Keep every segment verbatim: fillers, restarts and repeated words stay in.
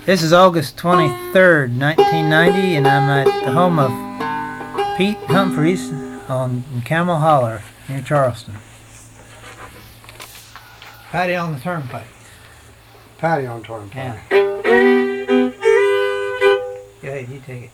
This is August twenty-third, nineteen ninety, and I'm at the home of Pete Humphreys on Camel Holler near Charleston. Patty on the turnpike. Patty on turnpike. Yeah. Go ahead, you take it.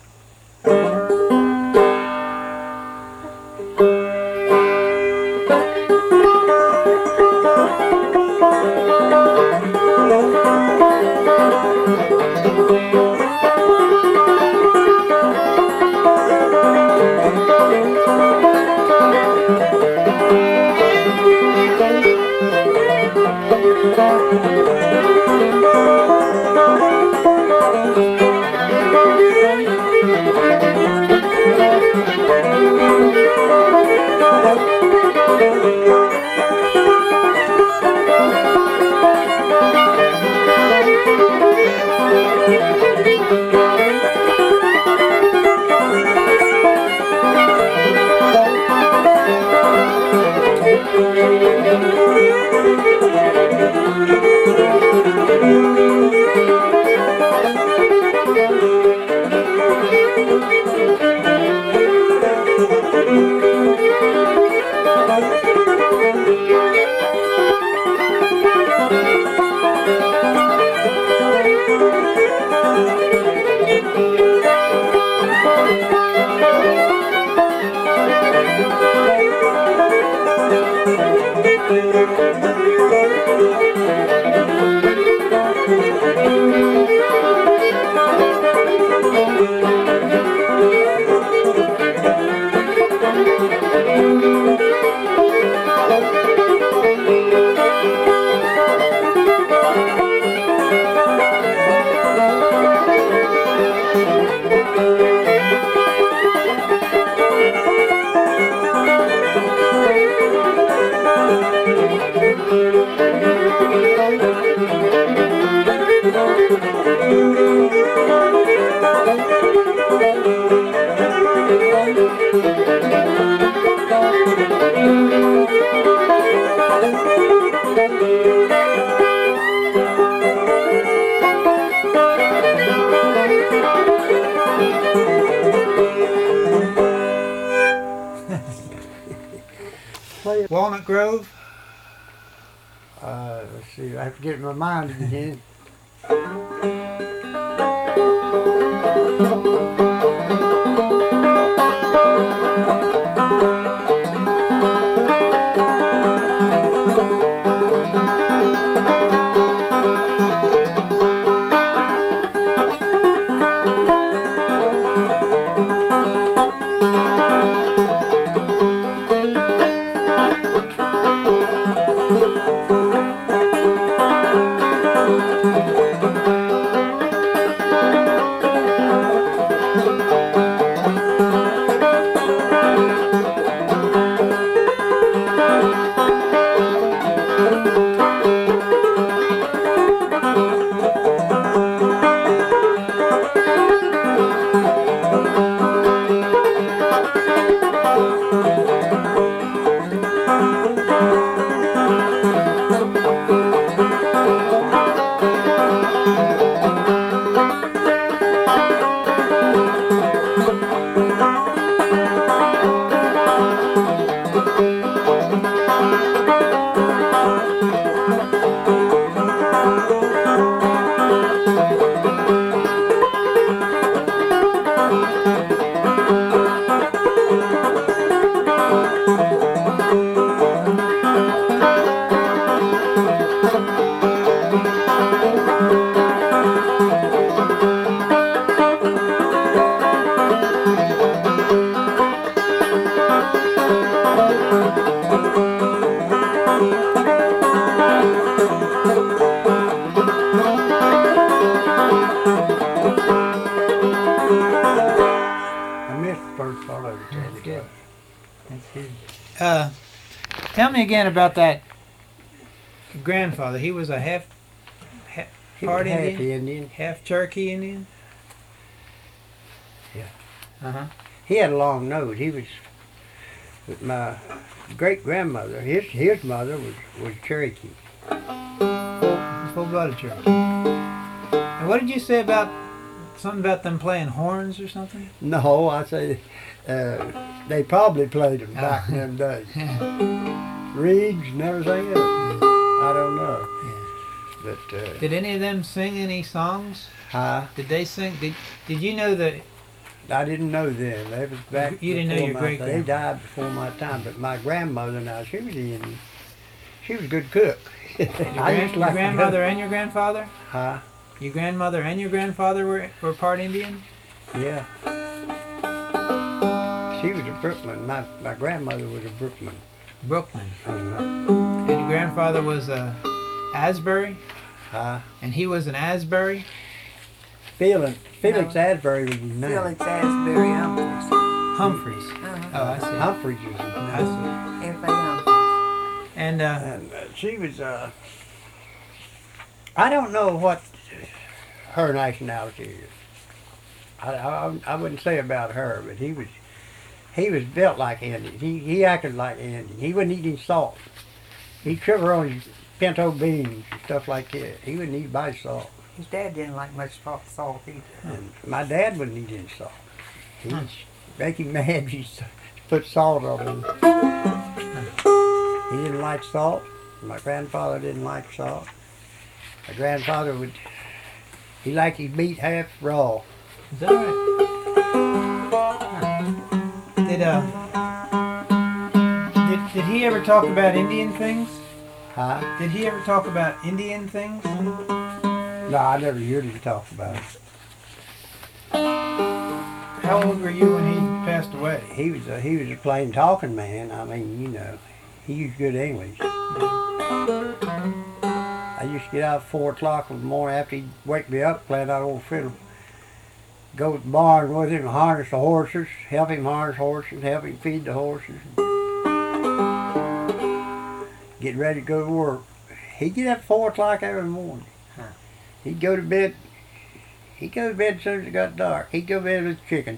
Walnut Grove? Uh, let's see, I have to get my mind again. Uh, tell me again about that grandfather. He was a half, half part half Indian? Indian, half Cherokee Indian. Yeah. Uh huh. He had a long nose. He was my great grandmother. His his mother was was Cherokee. Full, full blooded Cherokee. And what did you say about something about them playing horns or something? No, I say uh, they probably played them back in them days. Reeds and everything else. I don't know. Yeah. But uh, Did any of them sing any songs? Huh? Did they sing? Did Did you know that? I didn't know them. They was back. You didn't know before your my great time. They died before my time. But my grandmother now, she was Indian. She was a good cook. Your, grand, your grandmother and your grandfather? Huh? Your grandmother and your grandfather were were part Indian? Yeah. She was a Brookman. My my grandmother was a Brookman. Brooklyn. Uh-huh. And your grandfather was a Asbury? Huh? And he was an Asbury? Felix, Felix No. Asbury was his name. Felix Asbury Humphreys. Humphreys. Uh-huh. Oh, I see. Humphreys was his name. I see. F A Humphreys. And uh, And uh, she was, uh, I don't know what her nationality is. I, I, I wouldn't say about her, but he was, he was built like Indian. He, he acted like Indian. He wouldn't eat any salt. He'd sugar on his pinto beans and stuff like that. He wouldn't eat by salt. His dad didn't like much salt salt either. And my dad wouldn't eat any salt. He'd Hmm. make him mad. He'd put salt on him. He didn't like salt. My grandfather didn't like salt. My grandfather would, he liked his meat half raw. is that right? Huh. Did uh did, did he ever talk about Indian things? Huh? Did he ever talk about Indian things? No, I never heard him talk about it. How old were you when he passed away? He was a, he was a plain talking man. I mean, you know, he used good English. I used to get out at four o'clock in the morning after he'd wake me up, playing that old fiddle. Go to the barn with him, harness the horses, help him harness horses, help him feed the horses. Get ready to go to work. He'd get up at four o'clock every morning. Huh. He'd go to bed. He'd go to bed as soon as it got dark. He'd go to bed with the chicken.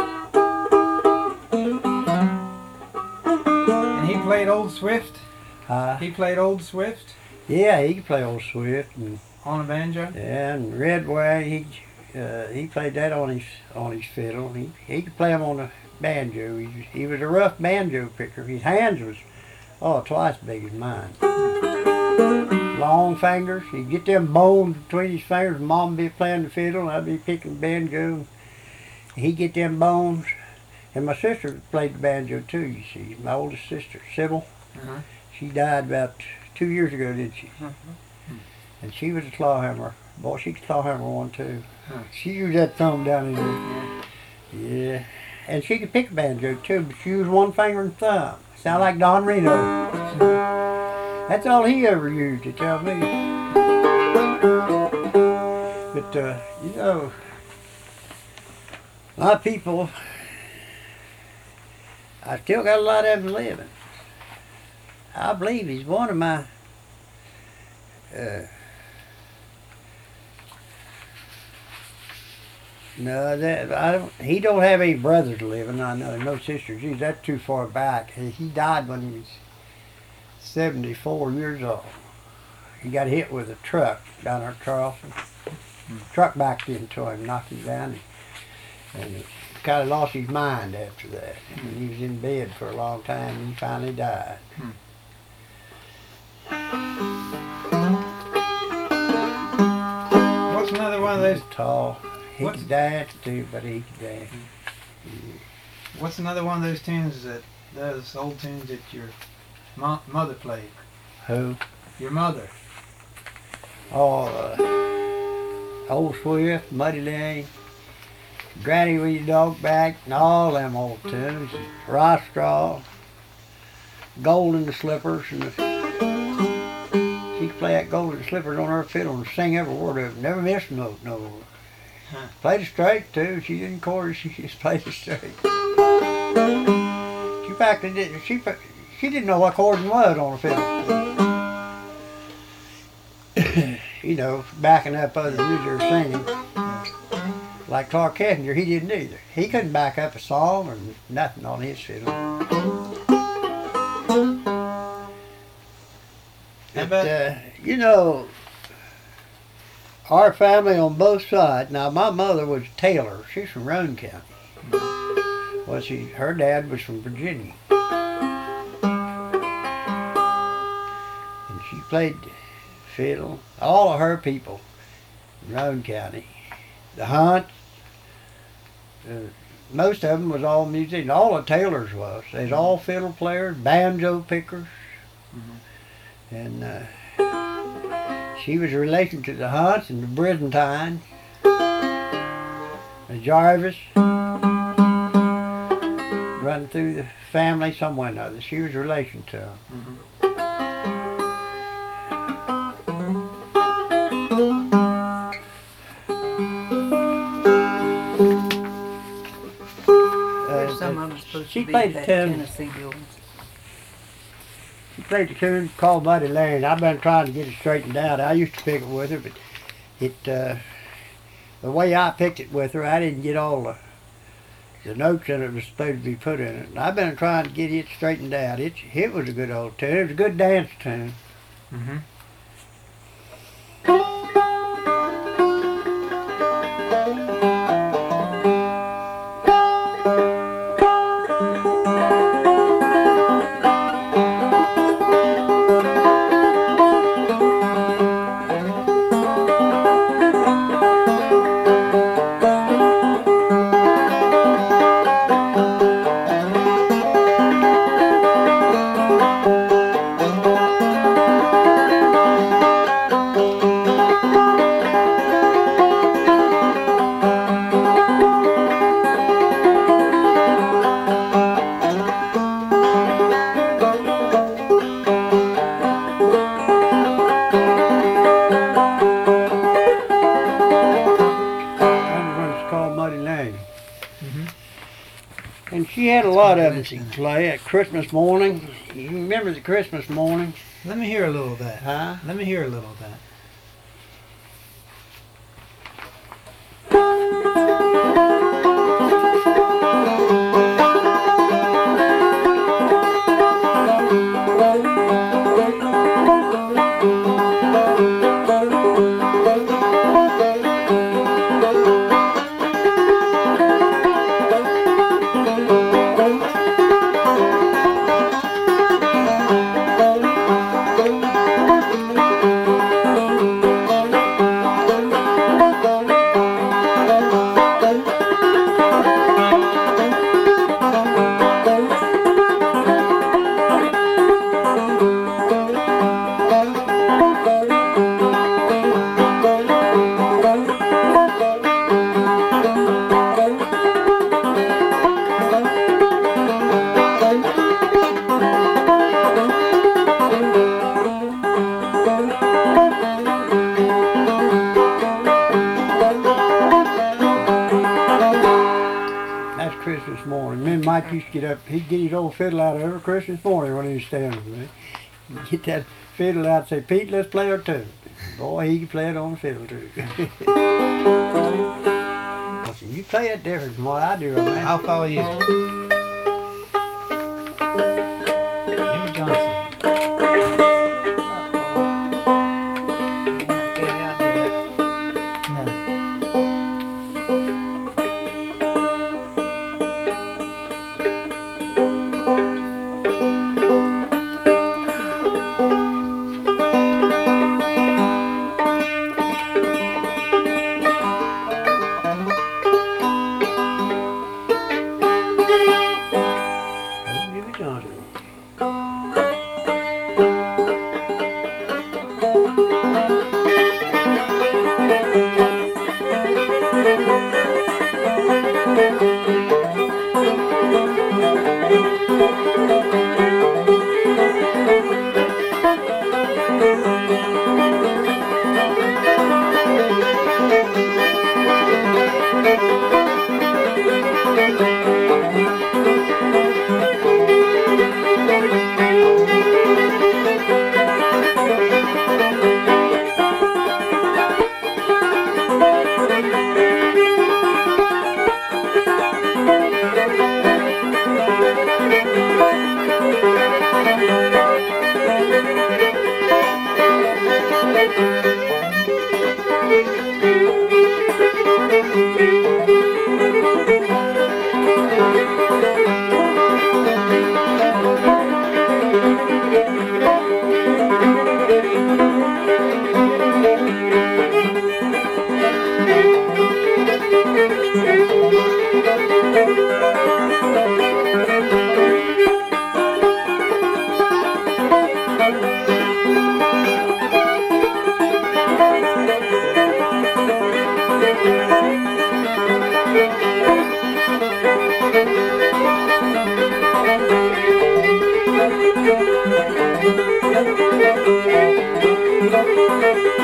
And he played Old Swift? Uh, He played Old Swift yeah, he could play old Swift and on a banjo? and Redway. He uh, he played that on his on his fiddle. He he could play him on the banjo. He he was a rough banjo picker. His hands was oh twice as big as mine. Long fingers. He'd get them bones between his fingers. Mom would be playing the fiddle, and I'd be picking banjo. He'd get them bones. And my sister played the banjo too, you see. My oldest sister, Sybil. Uh-huh. She died about two years ago, didn't she? Uh-huh. And she was a clawhammer. Boy, she could clawhammer one too. Huh. She used that thumb down in there. Yeah. And she could pick a banjo too, but she used one finger and thumb. Sound like Don Reno. That's all he ever used to tell me. But, uh, you know, a lot of people, I still got a lot of them living. I believe he's one of my, uh, no, that I don't. He don't have any brothers living. I know no sisters. Geez, that's too far back. He he died when he was seventy-four years old. He got hit with a truck down there at Charleston. Truck backed into him, knocked him down, and he kind of lost his mind after that. And he was in bed for a long time, and he finally died. Hmm. What's another one of He those? was tall. He What's- could dance too, but he could dance. What's another one of those tunes that those old tunes that your mo- mother played? Who? Your mother. Oh, uh, Old Swift, Muddy Lane, Granny with your dog back, and all them old tunes. Rostraw, Golden Slippers, and the, she could play that Golden Slippers on her fiddle and sing every word of it. Never missed a note, no. Huh. Played it straight too. She didn't chorus. She just played it straight. She practiced it. She she didn't know what chording was on the fiddle. You know, backing up other music or singing. Like Clark Kessinger, he didn't either. He couldn't back up a song or nothing on his fiddle. How But, about- uh, you know, our family on both sides. Now my mother was Taylor. She's from Roane County. Well, she, her dad was from Virginia. And she played fiddle. All of her people in Roane County. The Hunts, uh, most of them was all musicians. All the Taylors was. They's all fiddle players, banjo pickers. Mm-hmm. And uh, she was a relation to the Hunts and the Brizantine, the Jarvis. Run through the family somewhere or another. She was a relation to them. Mm-hmm. Some of them supposed she to be played that ten. Tennessee buildings. She played the tune called Muddy Lane. I've been trying to get it straightened out. I used to pick it with her, but it uh, the way I picked it with her, I didn't get all the the notes in it was supposed to be put in it. And I've been trying to get it straightened out. It it was a good old tune. It was a good dance tune. Mm-hmm. And she had a lot of them she could play at Christmas morning. You remember the Christmas morning? Let me hear a little of that. Huh? Let me hear a little of that. Christmas morning. Me and Mike used to get up, he'd get his old fiddle out every Christmas morning when he was staying with me. He'd get that fiddle out and say, Pete, let's play a tune. Boy, he could play it on the fiddle too. I said, you play it different from what I do, man. I'll follow you. Jimmy Johnson.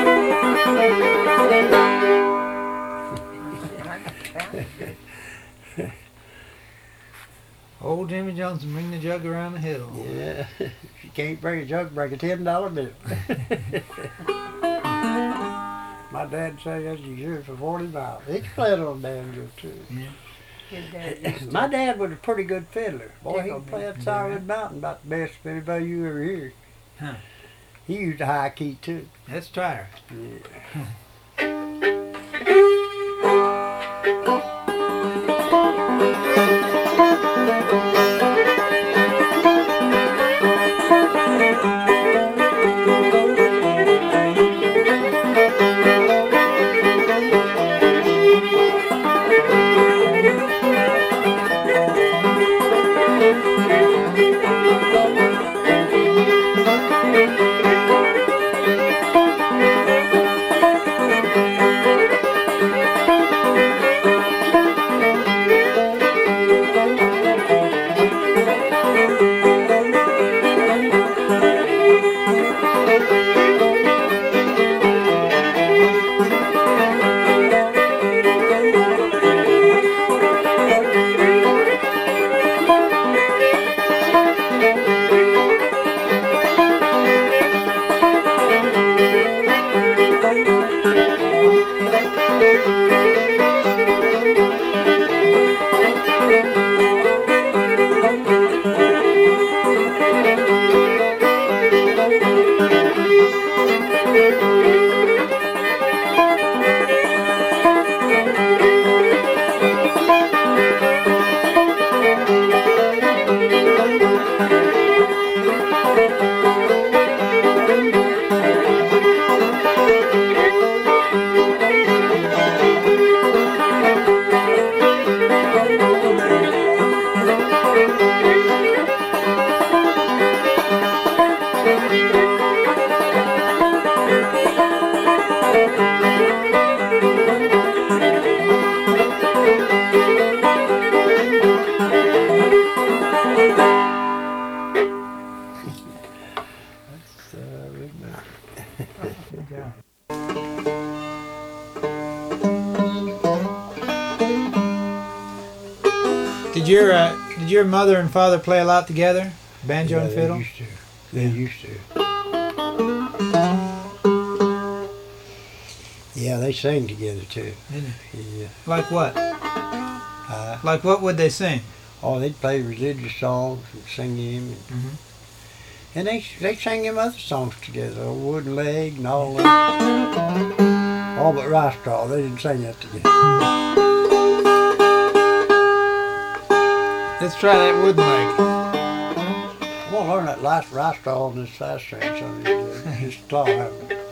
Old Jimmy Johnson, bring the jug around the hill. Yeah. If you can't bring a jug, bring a ten dollar bill. My dad say that's you hear it for forty miles. He can play it on a banjo too. Yeah. His dad used to. My dad was a pretty good fiddler. Boy, he Tickle could play me. that Sourwood Mountain about the best of anybody you ever hear. Huh. He used a high key too. Let's try her. Yeah. Good job. Did your uh, did your mother and father play a lot together? Banjo Yeah, and fiddle? They used to. They Yeah. used to. Yeah, they sang together too. Didn't Yeah. Like what? Uh, Like what would they sing? oh, they'd play religious songs and sing them. And, Mhm. and they they sang them other songs together, Old Wooden Leg and all that. All but Rice Straw, they didn't sing that together. Let's try that wooden leg. I'm gonna learn that last Rice Straw on this fast string, so it's just claw having it.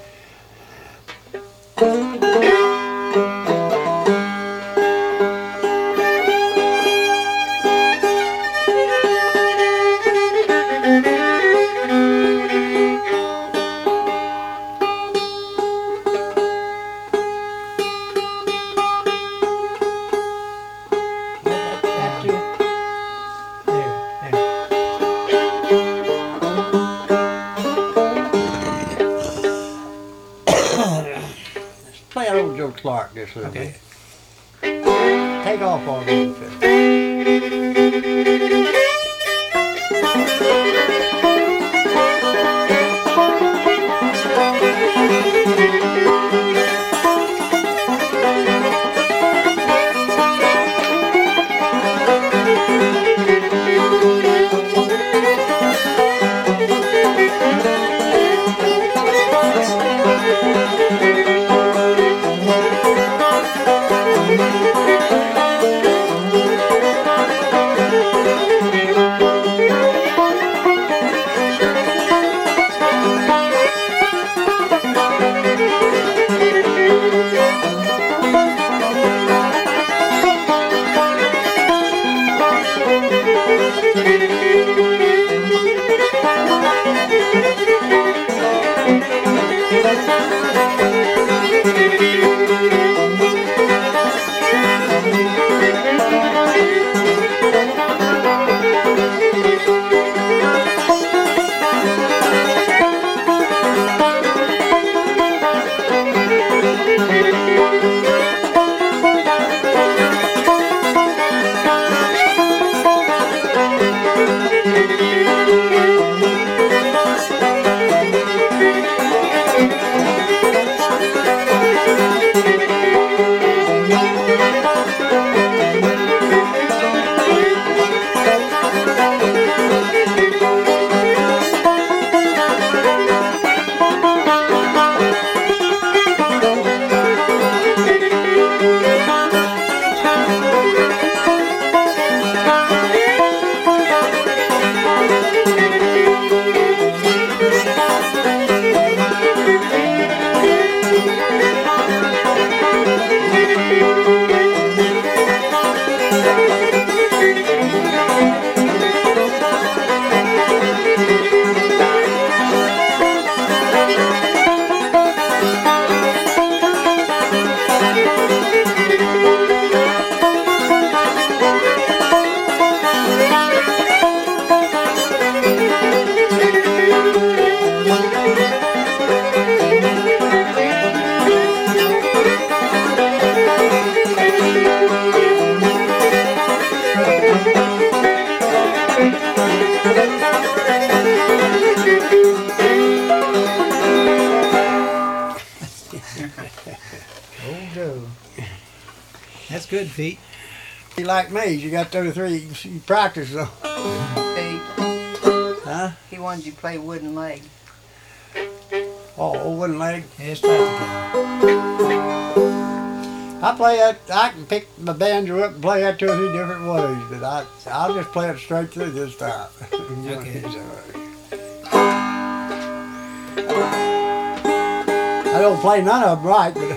There, there. Let's play that old Joe Clark just a little Okay. bit. Take off on the fiddle. go. That's good, Pete. You like me, you got those three, you practice them. He, Huh? he wanted you to play wooden leg. Oh, old wooden leg. Yeah, let's try it together. I play that, I can pick my banjo up and play that two or three different ways, but I, I'll just play it straight through this time. Okay. I don't play none of them right, but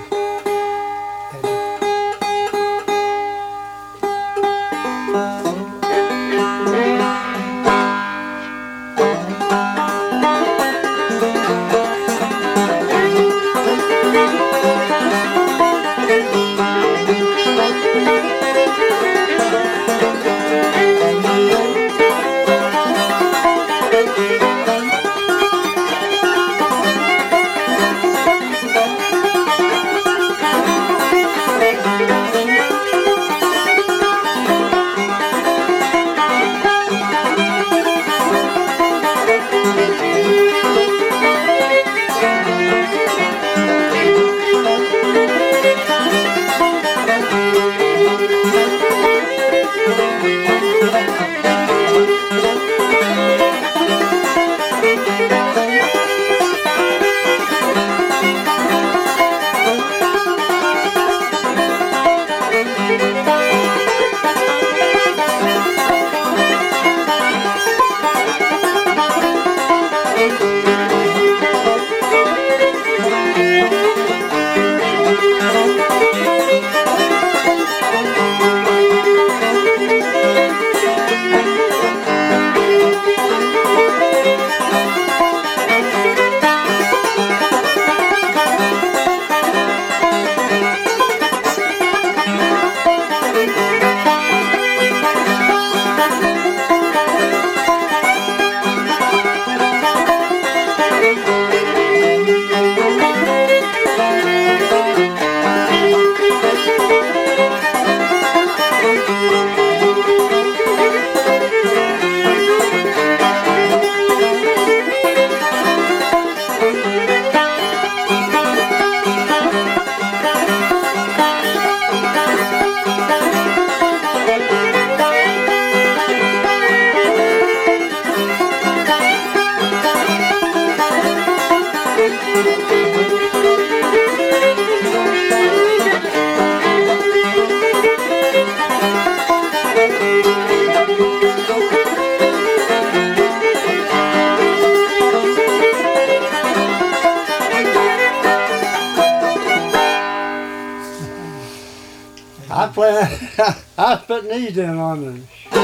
I play, I was putting these in on the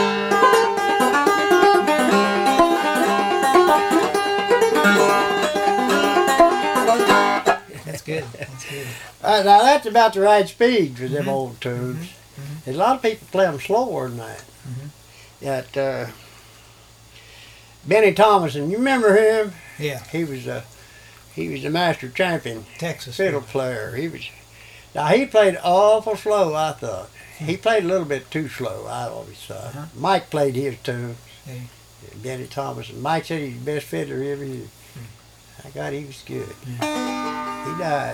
That's good. That's good. Uh, now that's about the right speed for them old tunes. A lot of people play them slower than that. That uh, Benny Thomason, you remember him? Yeah, He was a he was a master champion Texas. fiddle player. He was now he played awful slow. I thought he played a little bit too slow. I always thought. Uh-huh. Mike played his tunes. Hey. Benny Thomason. Mike said he's the best fiddler he ever used. I got he was good. He died.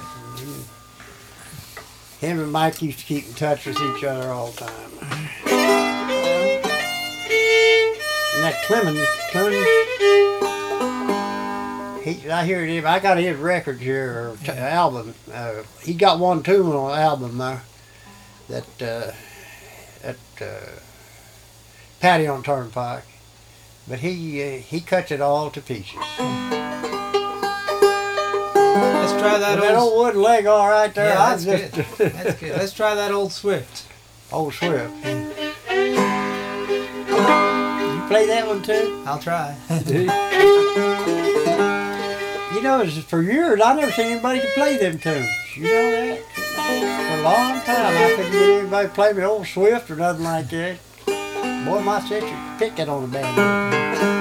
Him and Mike used to keep in touch with each other all the time. And that Clemens, Clemens, he, I hear him. I got his records here, or t- album. Uh, he got one tune on an album there that uh, that uh, Patty on Turnpike, but he uh, he cuts it all to pieces. Let's try that But that old. old wooden leg, all right there. Yeah, I that's just, good. That's good. Let's try that old Swift. Old Swift. You play that one too? I'll try. You know, it's for years I never seen anybody to play them tunes. You know that? For a long time I couldn't get anybody to play me old Swift or nothing like that. Boy, my sister could pick it on the banjo.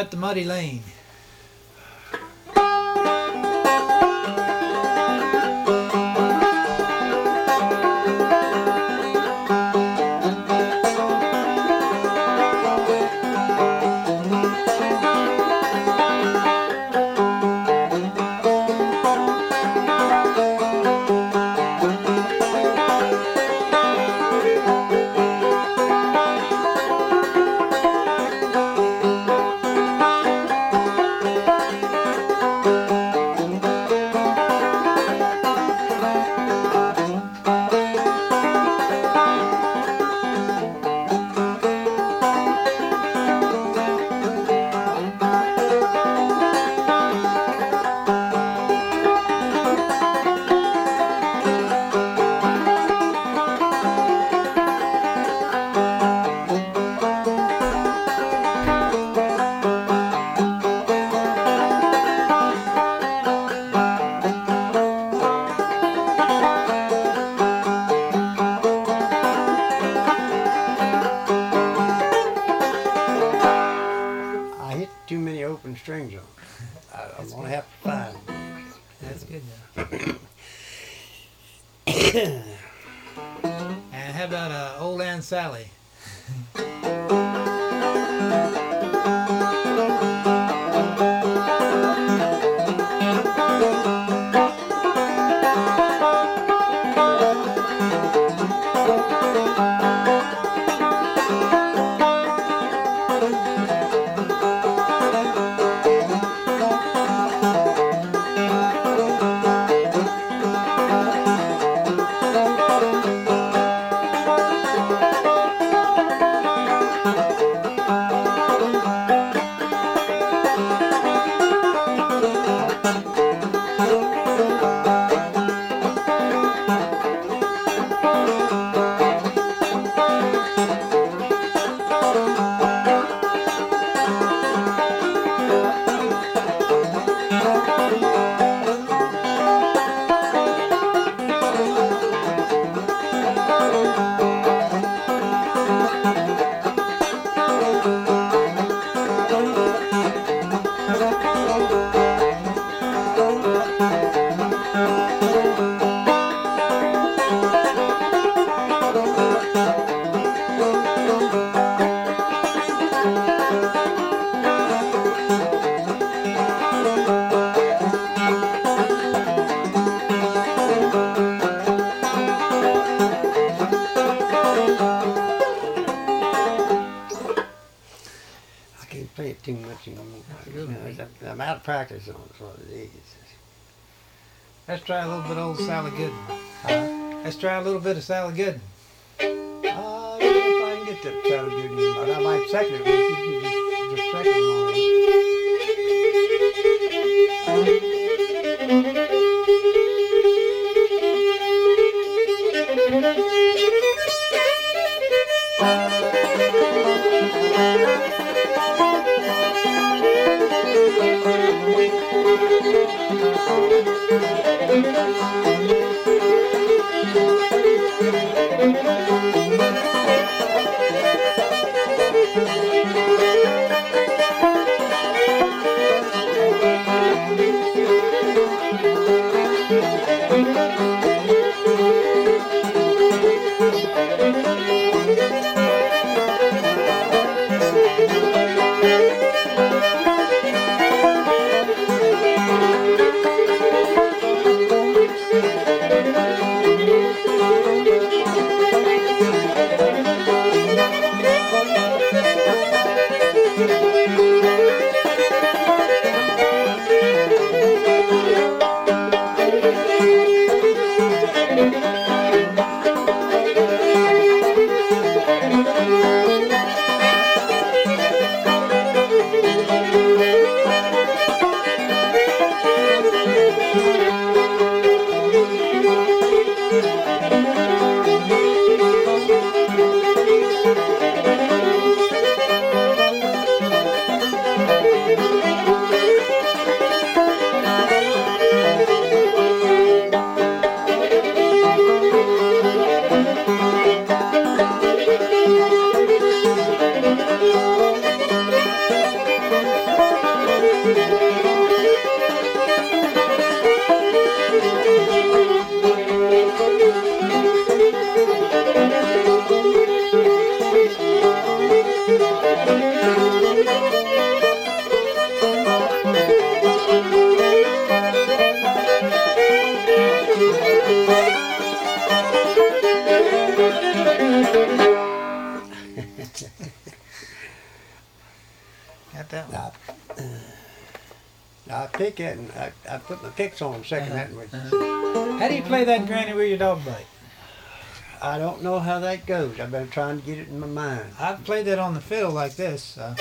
about the Muddy Lane? I hit too many open strings on it. I, I'm That's gonna good. have to find them. That's good now. And how about uh, Old Aunt Sally? I can't play it too much anymore. good. You know, it's- I'm out of practice on it, that's what it is. Let's try a little bit of old Sally Gooden. Huh? Let's try a little bit of Sally Gooden. Uh, I don't know if I can get that sound good, but I might second it with you. Just, just second it. I pick it and I, I put my picks on second Uh-huh, that one. uh-huh. How do you play that Granny Where Your Dog Bite? I don't know how that goes. I've been trying to get it in my mind. I've played that on the fiddle like this. Uh,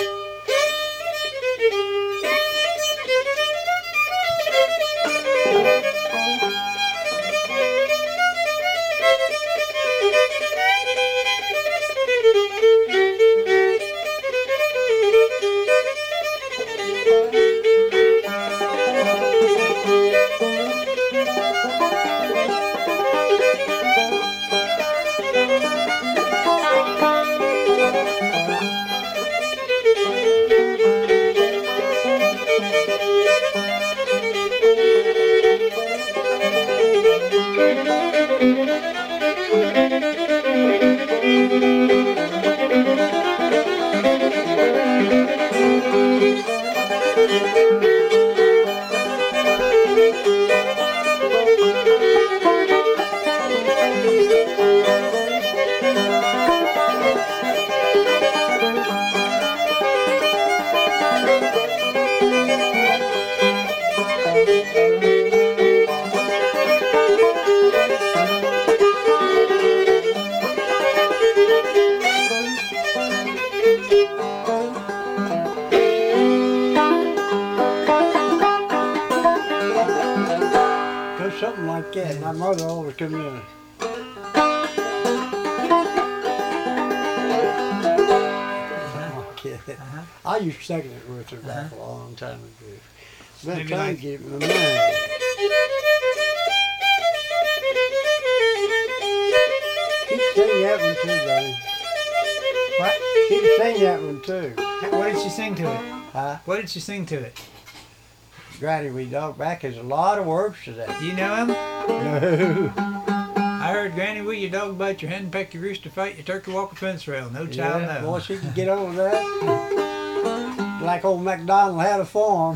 Goes something like that. My mother always come in. Uh-huh. I used to second it with her back a long time ago. Been Maybe trying like- to get it in my mind. She can sing that one too, buddy. what? She can sing that one too. What did she sing to it? Huh? What did she sing to it? Granny, we dog back. There's a lot of words to that. Do you know him? No. I heard Granny Will Your Dog Bite, Your Hen Peck, Your Rooster Fight, Your Turkey Walk a Fence Rail. No child Yeah, boy, knows. she can get over that. Like old MacDonald had a farm.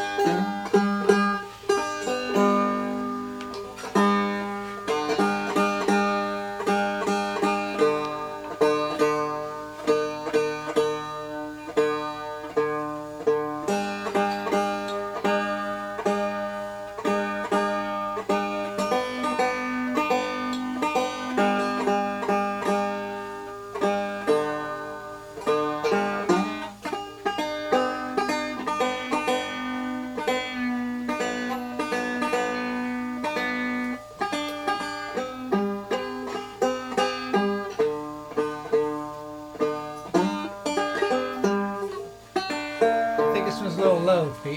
I think this one's a little low, Pete.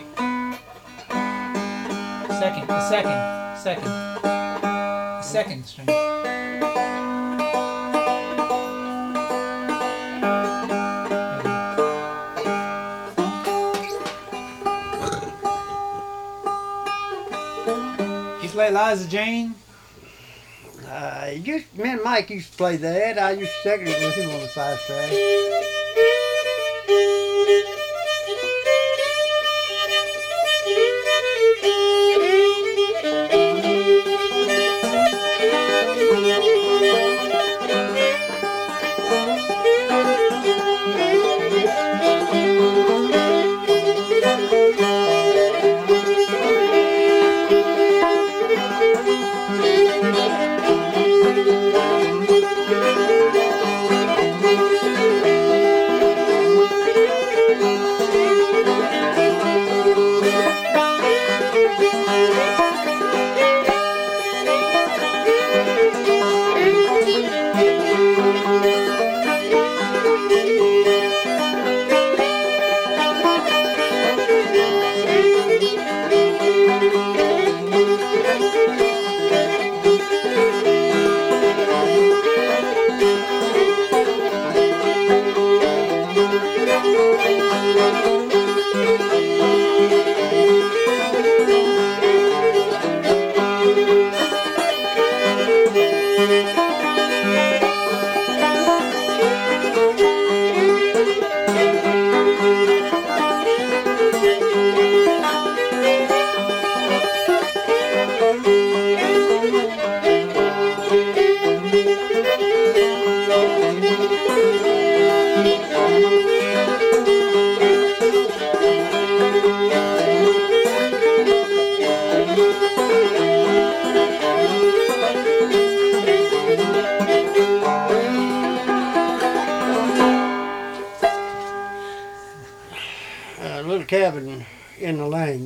Second, the second, second. The second string. You play Liza Jane? Uh, he used, me and Mike used to play that. I used to second it with him on the five string.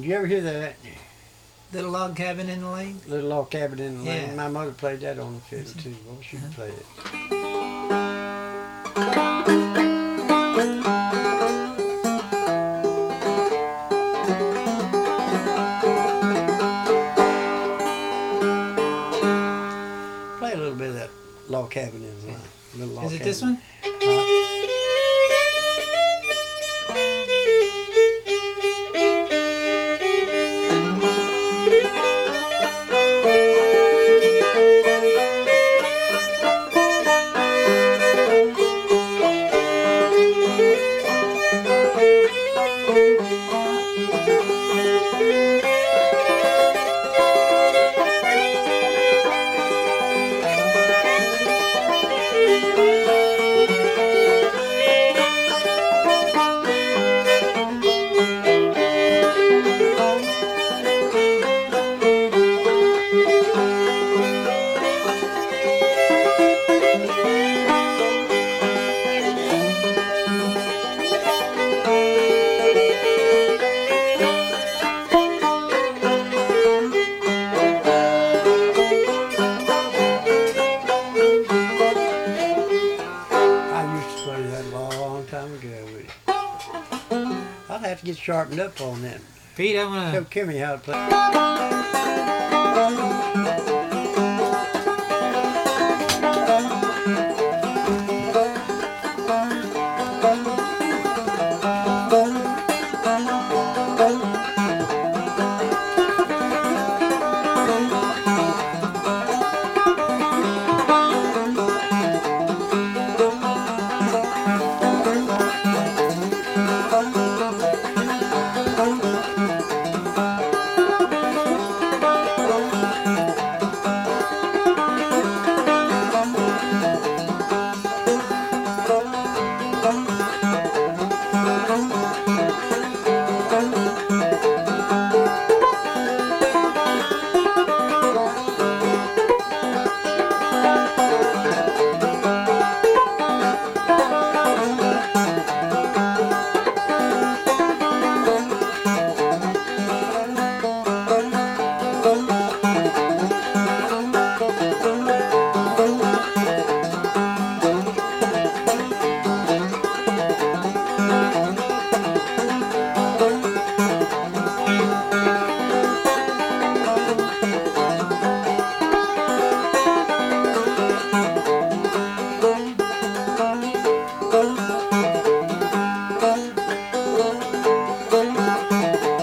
you ever hear that Little Log Cabin in the Lane. Little Log Cabin in the Lane? Yeah. My mother played that on the fiddle too. Well, she could play it. Play a little bit of that Log Cabin in the Lane. Little Log Is it Cabin. this one? I used to play that a long time ago. I'll have to get sharpened up on that. Pete, I want Show to. Kimmy how to play.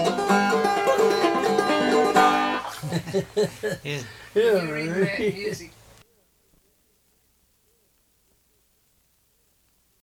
Yeah. Yeah, You read that right. music